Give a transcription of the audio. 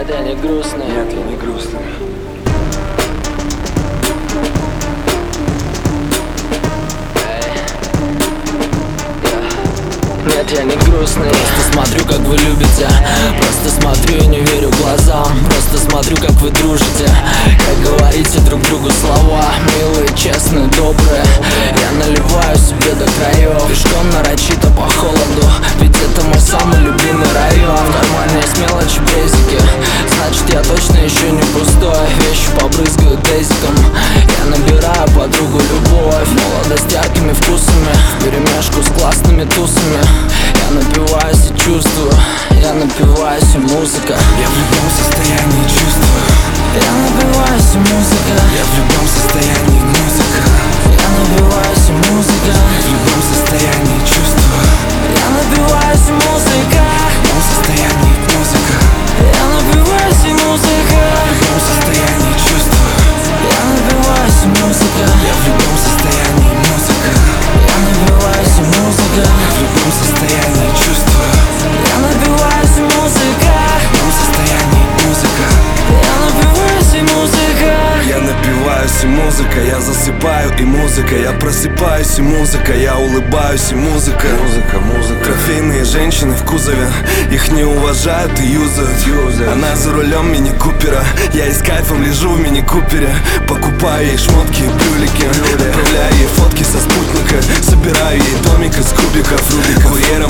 я не грустный. Нет, я не грустный. Нет, я не грустный. Просто смотрю, как вы любите. Просто смотрю и не верю глазам. Просто смотрю, как вы дружите. Как говорите друг другу слова милые, честные, добрые. Я наливаю себе до краев. Пешком нарочито по холоду, ведь это мой самый любимый район. Нормальные с мелочи бейзики, значит я точно еще не пустой. Вещи побрызгаю дезиком. Я набираю подругу любовь. Молодость яркими вкусами, вперемешку с классными тусами. Я напиваюсь и чувствую, я напиваюсь и музыка. Я в любом состоянии чувствую. Я напиваюсь и музыка. Я в любом состоянии музыка. Я напиваюсь и музыка. В любом состоянии чувствую. Я напиваюсь и музыка. В любом состоянии музыка. Я напиваюсь и музыка. В любом состоянии чувствую. Я напиваюсь и музыка. Я в любом состоянии музыка. Я напиваюсь и музыка. В любом состоянии чувствую. Я напиваюсь и музыка. В любом состоянии музыка. Я напиваюсь и музыка. Я напиваюсь и музыка, я засыпаю и музыка. Я просыпаюсь и музыка, я улыбаюсь и музыка. Музыка. Кофейные женщины в кузове, их не уважают и юзают. Она за рулем мини-купера, я и с кайфом лежу в мини-купере. Покупаю ей шмотки и брюлики, отправляю ей фотки со спутника. Собираю ей домик из кубиков, курьером